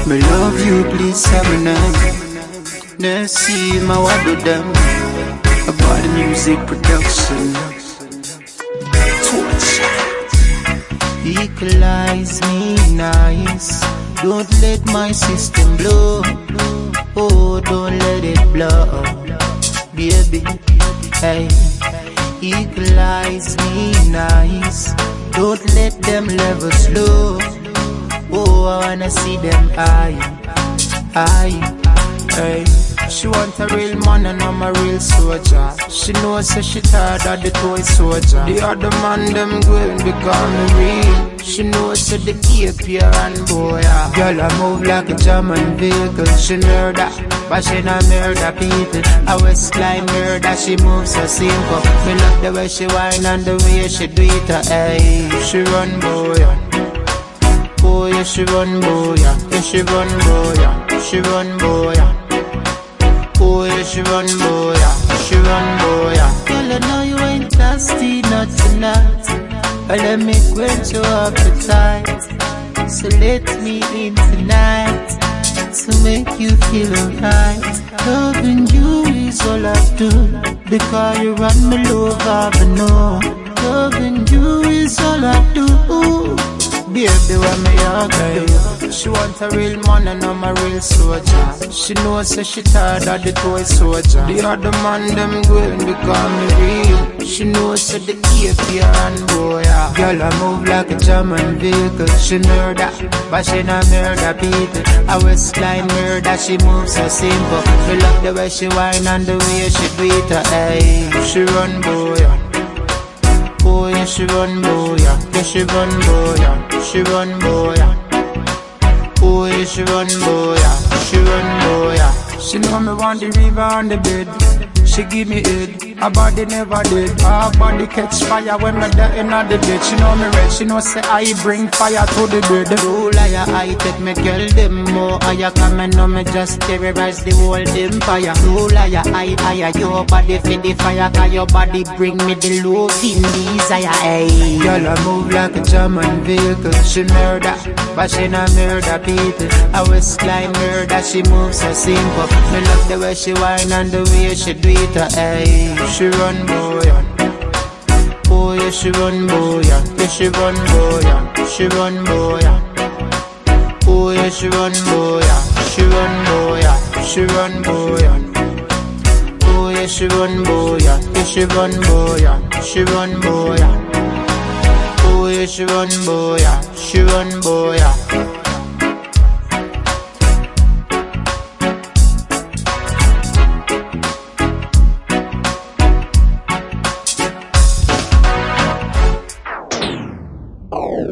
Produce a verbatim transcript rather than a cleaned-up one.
Me love you, please have a name. Let's see my what do them about the music production. Torch. Equalize me nice. Don't let my system blow. Oh, don't let it blow. Baby, hey. Equalize me nice. Don't let them levels low. Oh, I wanna see them high, high, hey. She want a real man and I'm a real soldier. She knows that she tired of the toy soldier. The other man them going become real. She knows that the keep pure and boy. Girl, I move like a German vehicle. She murder, but she not murder people. I waistline murder, she moves so simple. Me love the way she whine and the way she do it. Hey, she run boy. Oh yeah, she run boy. Yeah, she run boy. Yeah, she run boy. Oh yeah, she run boy, yeah. She run boy, yeah. Girl, I know you ain't thirsty, not tonight, but let me quench your appetite. So let me in tonight to make you feel alright. Loving you is all I do, because you run me love, I know. Loving you is all I do. Baby, what me a do? She want a real man and I'm a real soldier. She knows that she tired of the toy soldier. The other man them going because me real. She knows that the keep pure and boy. Girl, I move like a German vehicle. She murder, but she not murder people. I waistline murder, she moves so simple. Me love the way she whine and the way she do it. Hey, she run boy. Oh yeah, she run boy. Yeah, she run boy. Yeah, she run boy. Oh yeah, she run boy, yeah. She run boy, yeah. She know me want the river on the bed. She give me head, her body never dead. Her body catch fire when me there in the bed. She know me red, she know say I bring fire to the bed. Rule liar, I take me girl them more higher. Come and know me just terrorize the whole empire. Rule liar, I hire your body for the fire. Cause your body bring me the love in desire. Hey, girl, I move like a German vehicle. She murder, but she not murder people. I waistline murder, she moves so simple. Me love the way she whine and the way she do it. Hey, she run boy. Oh yeah, she run boy. Yeah, she run boy. Yeah, she run boy. Oh yeah, she run boy. Yeah, she run boy. Yeah, she run boy. Oh yeah, she run boy. Yeah, she run boy. Yeah, she run boy. Oh yeah, she run boy. Yeah, she run boy.